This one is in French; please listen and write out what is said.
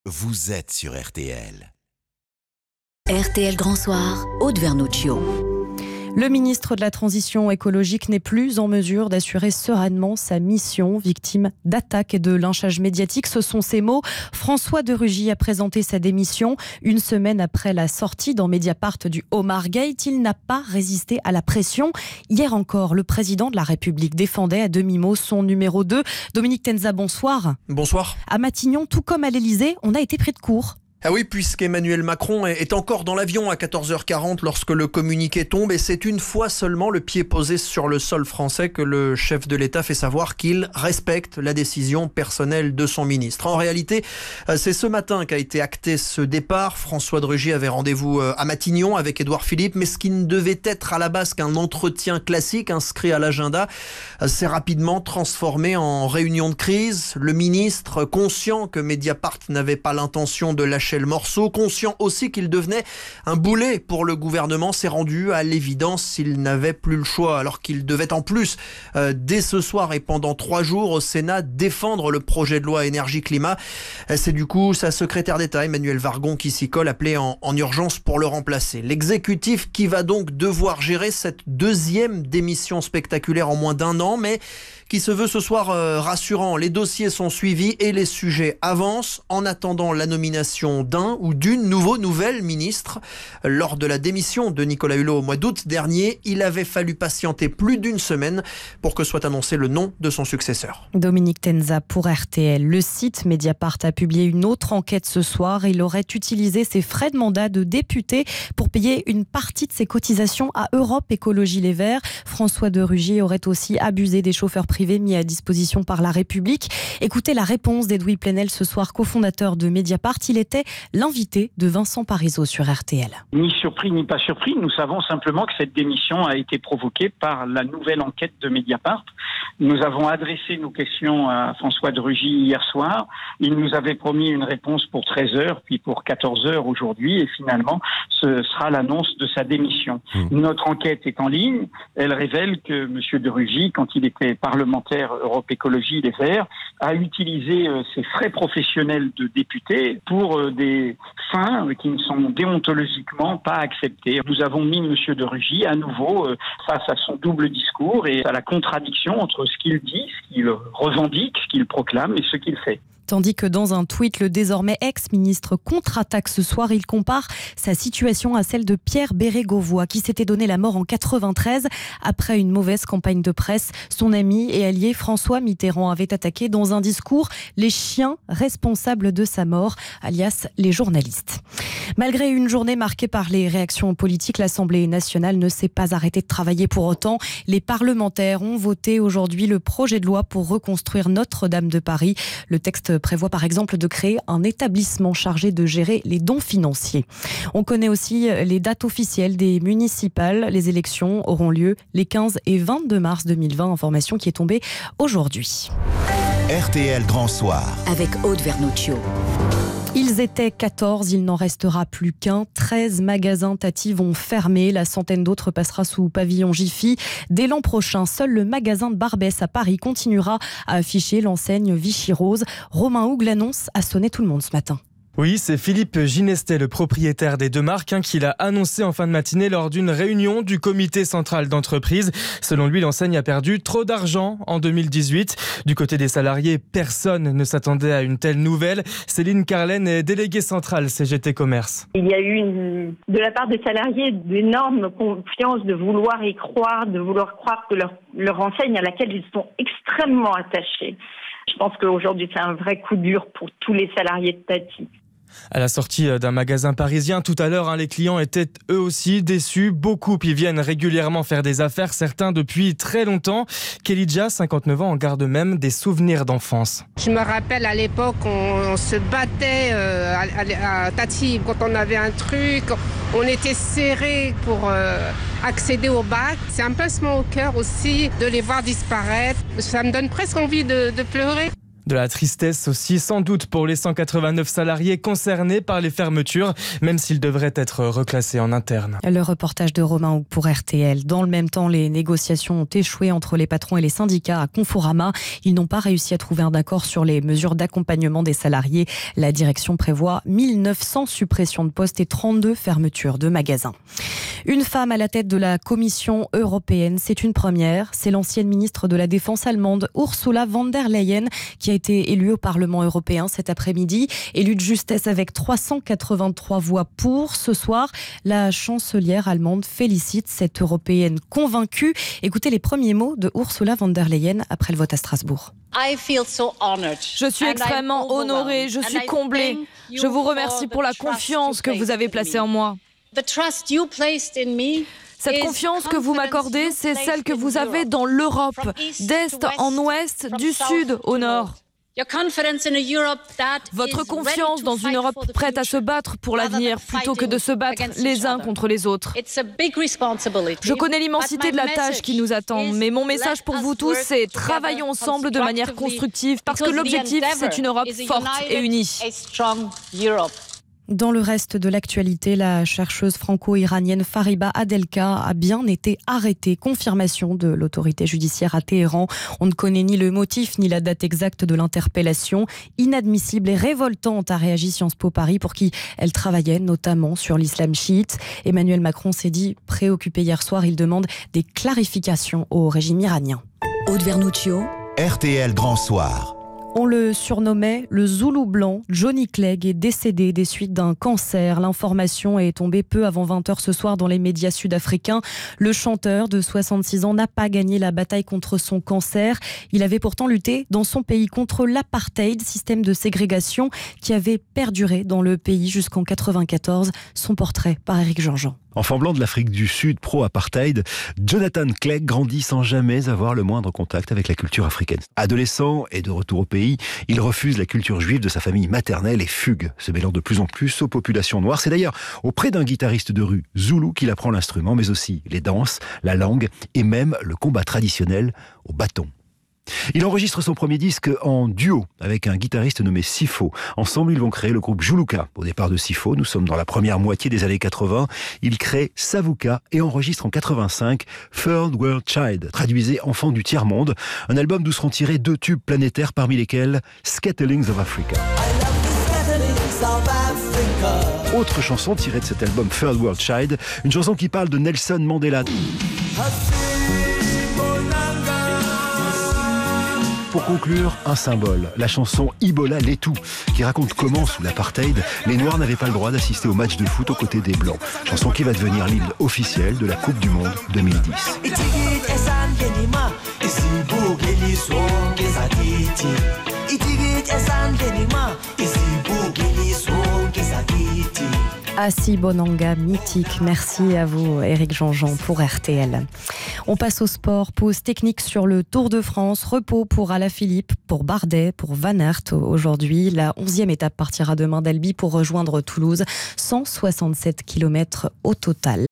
vous êtes sur RTL. RTL Grand Soir, Aude Vernuccio. Le ministre de la Transition écologique n'est plus en mesure d'assurer sereinement sa mission, victime d'attaques et de lynchages médiatiques. Ce sont ses mots. François de Rugy a présenté sa démission une semaine après la sortie dans Mediapart du Omar Gate. Il n'a pas résisté à la pression. Hier encore, le président de la République défendait à demi-mot son numéro 2. Dominique Tenza, bonsoir. Bonsoir. À Matignon, tout comme à l'Elysée, on a été pris de court. Ah oui, puisqu'Emmanuel Macron est encore dans l'avion à 14h40 lorsque le communiqué tombe, et c'est une fois seulement le pied posé sur le sol français que le chef de l'État fait savoir qu'il respecte la décision personnelle de son ministre. En réalité, c'est ce matin qu'a été acté ce départ. François de Rugy avait rendez-vous à Matignon avec Édouard Philippe, mais ce qui ne devait être à la base qu'un entretien classique inscrit à l'agenda s'est rapidement transformé en réunion de crise. Le ministre, conscient que Mediapart n'avait pas l'intention de lâcher le morceau, conscient aussi qu'il devenait un boulet pour le gouvernement, s'est rendu à l'évidence s'il n'avait plus le choix, alors qu'il devait en plus, dès ce soir et pendant 3 jours au Sénat, défendre le projet de loi énergie-climat. C'est du coup sa secrétaire d'État, Emmanuelle Wargon, qui s'y colle, appelée en urgence pour le remplacer. L'exécutif qui va donc devoir gérer cette deuxième démission spectaculaire en moins d'1 an, mais qui se veut ce soir rassurant. Les dossiers sont suivis et les sujets avancent en attendant la nomination d'un ou d'une nouvelle ministre. Lors de la démission de Nicolas Hulot au mois d'août dernier, il avait fallu patienter plus d'1 semaine pour que soit annoncé le nom de son successeur. Dominique Tenza pour RTL. Le site Mediapart a publié une autre enquête ce soir. Il aurait utilisé ses frais de mandat de député pour payer une partie de ses cotisations à Europe Écologie Les Verts. François de Rugy aurait aussi abusé des chauffeurs privés mis à disposition par la République. Écoutez la réponse d'Edoui Plenel ce soir, cofondateur de Mediapart. Il était l'invité de Vincent Parisot sur RTL. Ni surpris ni pas surpris, nous savons simplement que cette démission a été provoquée par la nouvelle enquête de Mediapart. Nous avons adressé nos questions à François de Rugy hier soir. Il nous avait promis une réponse pour 13h, puis pour 14h aujourd'hui, et finalement, ce sera l'annonce de sa démission. Notre enquête est en ligne. Elle révèle que M. de Rugy, quand il était parlementaire Europe Écologie Les Verts, a utilisé ses frais professionnels de député pour des fins qui ne sont déontologiquement pas acceptées. Nous avons mis M. de Rugy à nouveau face à son double discours et à la contradiction entre ce qu'il dit, ce qu'il revendique, ce qu'il proclame et ce qu'il fait. Tandis que dans un tweet, le désormais ex-ministre contre-attaque ce soir. Il compare sa situation à celle de Pierre Bérégovoy, qui s'était donné la mort en 93 après une mauvaise campagne de presse. Son ami et allié François Mitterrand avait attaqué dans un discours les chiens responsables de sa mort, alias les journalistes. Malgré une journée marquée par les réactions politiques, l'Assemblée nationale ne s'est pas arrêtée de travailler pour autant. Les parlementaires ont voté aujourd'hui le projet de loi pour reconstruire Notre-Dame de Paris. Le texte prévoit par exemple de créer un établissement chargé de gérer les dons financiers. On connaît aussi les dates officielles des municipales. Les élections auront lieu les 15 et 22 mars 2020. Information qui est tombée aujourd'hui. RTL Grand Soir. Avec Aude Vernuccio. Ils étaient 14, il n'en restera plus qu'un. 13 magasins Tati vont fermer. La centaine d'autres passera sous pavillon Jiffy. Dès l'an prochain, seul le magasin de Barbès à Paris continuera à afficher l'enseigne Vichy Rose. Romain Hougue l'annonce a sonné tout le monde ce matin. Oui, c'est Philippe Ginestet, le propriétaire des 2 marques, qui l'a annoncé en fin de matinée lors d'une réunion du comité central d'entreprise. Selon lui, l'enseigne a perdu trop d'argent en 2018. Du côté des salariés, personne ne s'attendait à une telle nouvelle. Céline Carlen est déléguée centrale CGT Commerce. Il y a eu de la part des salariés d'énormes confiance, de vouloir y croire, de vouloir croire que leur enseigne à laquelle ils sont extrêmement attachés. Je pense qu'aujourd'hui, c'est un vrai coup dur pour tous les salariés de Tati. À la sortie d'un magasin parisien tout à l'heure, les clients étaient eux aussi déçus. Beaucoup y viennent régulièrement faire des affaires, certains depuis très longtemps. Kelidja, 59 ans, en garde même des souvenirs d'enfance. Je me rappelle à l'époque, on se battait à Tati quand on avait un truc. On était serrés pour accéder au bac. C'est un pincement au cœur aussi de les voir disparaître. Ça me donne presque envie de pleurer. De la tristesse aussi, sans doute, pour les 189 salariés concernés par les fermetures, même s'ils devraient être reclassés en interne. Le reportage de Romain Houck pour RTL. Dans le même temps, les négociations ont échoué entre les patrons et les syndicats à Conforama. Ils n'ont pas réussi à trouver un accord sur les mesures d'accompagnement des salariés. La direction prévoit 1900 suppressions de postes et 32 fermetures de magasins. Une femme à la tête de la Commission européenne, c'est une première. C'est l'ancienne ministre de la Défense allemande, Ursula von der Leyen, qui a été élue au Parlement européen cet après-midi. Élue de justesse avec 383 voix pour. Ce soir, la chancelière allemande félicite cette européenne convaincue. Écoutez les premiers mots de Ursula von der Leyen après le vote à Strasbourg. Je suis extrêmement honorée, je suis comblée. Je vous remercie pour la confiance que vous avez placée en moi. Cette confiance que vous m'accordez, c'est celle que vous avez dans l'Europe, d'est en ouest, du sud au nord. Votre confiance dans une Europe prête à se battre pour l'avenir plutôt que de se battre les uns contre les autres. Je connais l'immensité de la tâche qui nous attend, mais mon message pour vous tous, c'est travaillons ensemble de manière constructive parce que l'objectif, c'est une Europe forte et unie. Dans le reste de l'actualité, la chercheuse franco-iranienne Fariba Adelka a bien été arrêtée. Confirmation de l'autorité judiciaire à Téhéran. On ne connaît ni le motif ni la date exacte de l'interpellation. Inadmissible et révoltante, a réagi Sciences Po Paris, pour qui elle travaillait notamment sur l'islam chiite. Emmanuel Macron s'est dit préoccupé hier soir. Il demande des clarifications au régime iranien. Aude Vernuccio. RTL Grand Soir. On le surnommait le Zoulou blanc. Johnny Clegg est décédé des suites d'un cancer. L'information est tombée peu avant 20h ce soir dans les médias sud-africains. Le chanteur de 66 ans n'a pas gagné la bataille contre son cancer. Il avait pourtant lutté dans son pays contre l'apartheid, système de ségrégation qui avait perduré dans le pays jusqu'en 1994. Son portrait par Éric Jean-Jean. Enfant blanc de l'Afrique du Sud, pro-apartheid, Jonathan Clegg grandit sans jamais avoir le moindre contact avec la culture africaine. Adolescent et de retour au pays, il refuse la culture juive de sa famille maternelle et fugue, se mêlant de plus en plus aux populations noires. C'est d'ailleurs auprès d'un guitariste de rue zoulou qu'il apprend l'instrument, mais aussi les danses, la langue et même le combat traditionnel au bâton. Il enregistre son premier disque en duo avec un guitariste nommé Sifo. Ensemble, ils vont créer le groupe Juluka. Au départ de Sifo, nous sommes dans la première moitié des années 80. Il crée Savuka et enregistre en 85 Third World Child, traduisez Enfant du tiers-monde, un album d'où seront tirés 2 tubes planétaires parmi lesquels Scatterlings of Africa. Autre chanson tirée de cet album Third World Child, une chanson qui parle de Nelson Mandela. Pour conclure, un symbole, la chanson Ibola Letou, qui raconte comment, sous l'apartheid, les Noirs n'avaient pas le droit d'assister au match de foot aux côtés des Blancs. Chanson qui va devenir l'hymne officiel de la Coupe du Monde 2010. Assi Bonanga, mythique. Merci à vous, Éric Jean-Jean, pour RTL. On passe au sport. Pause technique sur le Tour de France. Repos pour Alaphilippe, pour Bardet, pour Van Aert aujourd'hui. La 11e étape partira demain d'Albi pour rejoindre Toulouse. 167 km au total.